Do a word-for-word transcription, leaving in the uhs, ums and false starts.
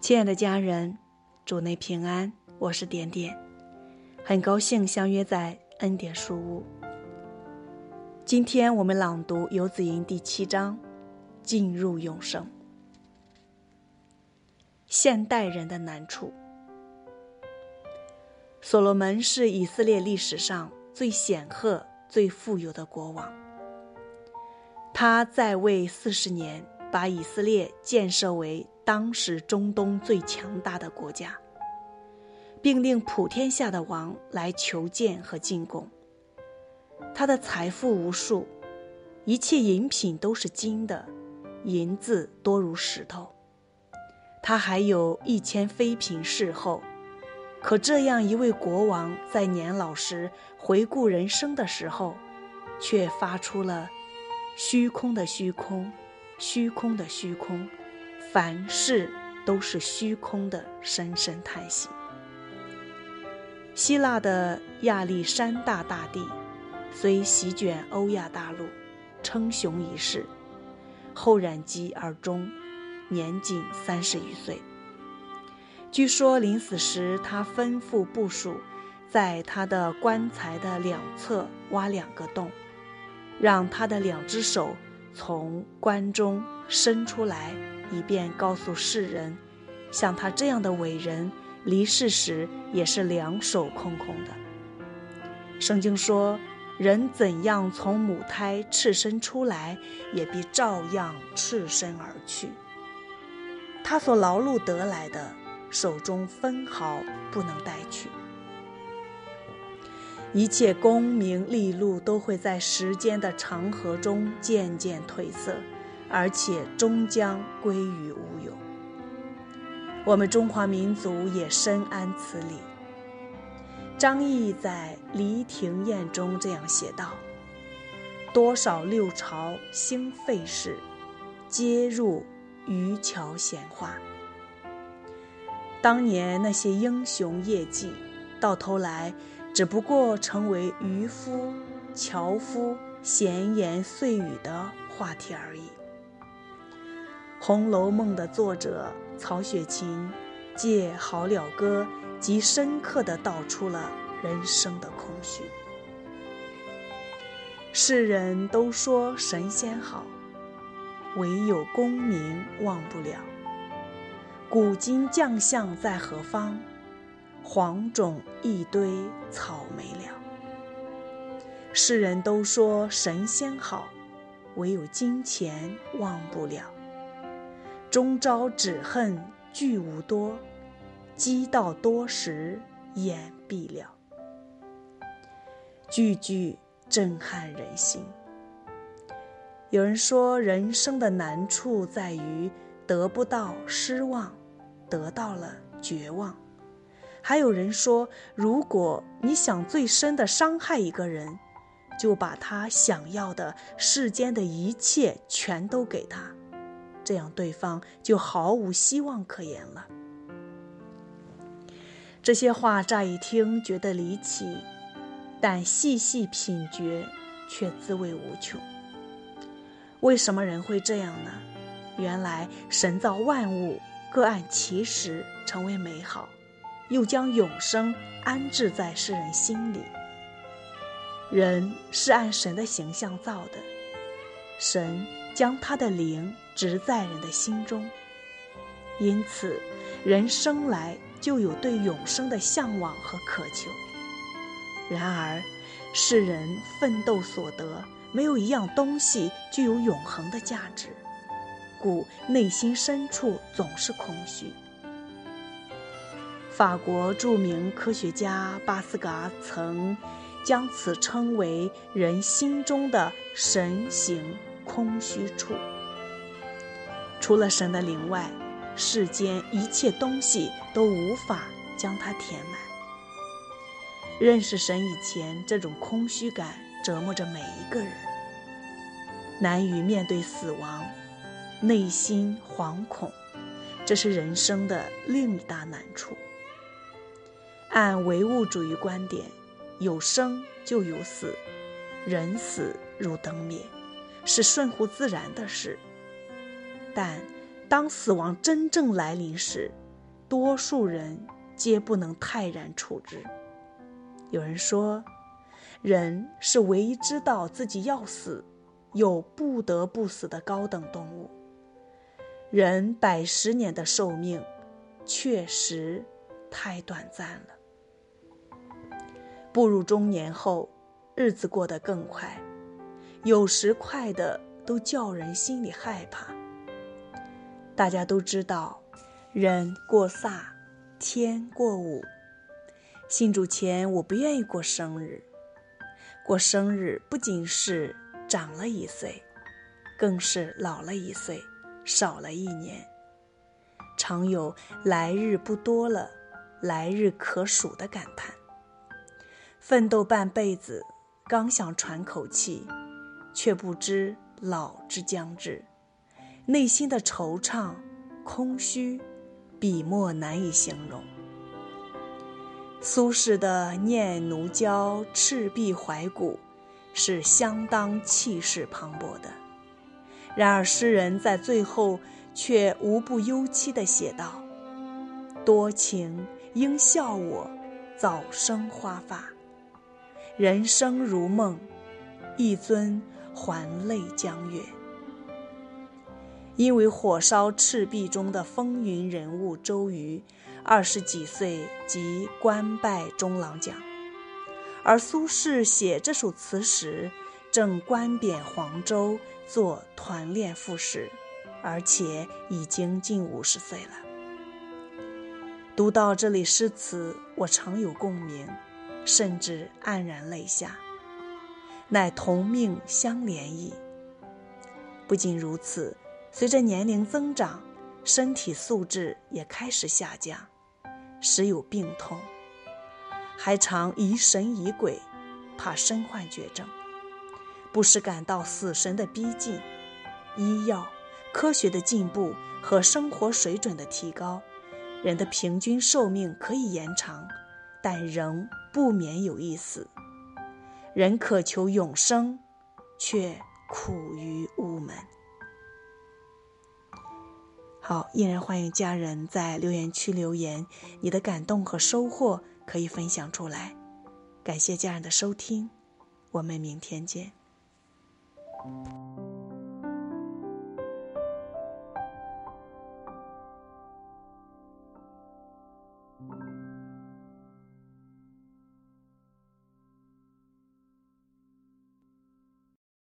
亲爱的家人，主内平安，我是点点，很高兴相约在恩典书屋。今天我们朗读游子吟第七章，进入永生。现代人的难处。所罗门是以色列历史上最显赫、最富有的国王。他在位四十年，把以色列建设为当时中东最强大的国家，并令普天下的王来求见和进贡。他的财富无数，一切饮品都是金的，银子多如石头。他还有一千妃嫔侍候。可这样一位国王在年老时回顾人生的时候，却发出了虚空的虚空，虚空的虚空，凡事都是虚空的深深叹息。希腊的亚历山大大帝虽席卷欧亚大陆，称雄一世，后染疾而终，年仅三十余岁。据说临死时，他吩咐部属在他的棺材的两侧挖两个洞，让他的两只手从棺中伸出来，以便告诉世人，像他这样的伟人离世时也是两手空空的。圣经说，人怎样从母胎赤身出来，也必照样赤身而去。他所劳碌得来的，手中分毫不能带去。一切功名利禄都会在时间的长河中渐渐褪色，而且终将归于无有。我们中华民族也深谙此理。张毅在《黎庭宴》中这样写道：多少六朝兴废事，皆入渔樵闲话。当年那些英雄业绩，到头来只不过成为渔夫、樵夫闲言碎语的话题而已。《红楼梦》的作者曹雪芹借好了歌，极深刻地道出了人生的空虚。世人都说神仙好，唯有功名忘不了。古今将相在何方？黄种一堆草没了。世人都说神仙好，唯有金钱忘不了。终朝只恨聚无多，积到多时眼闭了。句句震撼人心。有人说，人生的难处在于得不到失望，得到了绝望。还有人说，如果你想最深地伤害一个人，就把他想要的世间的一切全都给他，这样对方就毫无希望可言了。这些话乍一听觉得离奇，但细细品觉却滋味无穷。为什么人会这样呢？原来神造万物各按其时成为美好，又将永生安置在世人心里。人是按神的形象造的，神将他的灵植在人的心中，因此人生来就有对永生的向往和渴求。然而世人奋斗所得，没有一样东西具有永恒的价值，故内心深处总是空虚。法国著名科学家巴斯嘎曾将此称为人心中的神形空虚处。除了神的灵外，世间一切东西都无法将它填满。认识神以前，这种空虚感折磨着每一个人，难于面对死亡，内心惶恐，这是人生的另一大难处。按唯物主义观点，有生就有死，人死如灯灭，是顺乎自然的事。但当死亡真正来临时， 多数人皆不能泰然处之。有人说，人是唯一知道自己要死又不得不死的高等动物。人百十年的寿命确实太短暂了。步入中年后，日子过得更快，有时快的都叫人心里害怕。大家都知道，人过煞，天过午。信主前，我不愿意过生日。过生日不仅是长了一岁，更是老了一岁，少了一年。常有来日不多了，来日可数的感叹。奋斗半辈子，刚想喘口气，却不知老之将至，内心的惆怅、空虚，笔墨难以形容。苏轼的念奴娇·赤壁怀古是相当气势磅礴的，然而诗人在最后却无不忧戚地写道：多情应笑我早生华发，人生如梦，一尊还酹江月。因为火烧赤壁中的风云人物周瑜二十几岁即官拜中郎将，而苏轼写这首词时正官贬黄州做团练副使，而且已经近五十岁了。读到这里诗词，我常有共鸣，甚至黯然泪下，乃同命相连矣。不仅如此，随着年龄增长，身体素质也开始下降，时有病痛，还常疑神疑鬼，怕身患绝症，不时感到死神的逼近。医药、科学的进步和生活水准的提高，人的平均寿命可以延长，但仍不免有一死。人渴求永生，却苦于无门。好，依然欢迎家人在留言区留言，你的感动和收获可以分享出来。感谢家人的收听，我们明天见。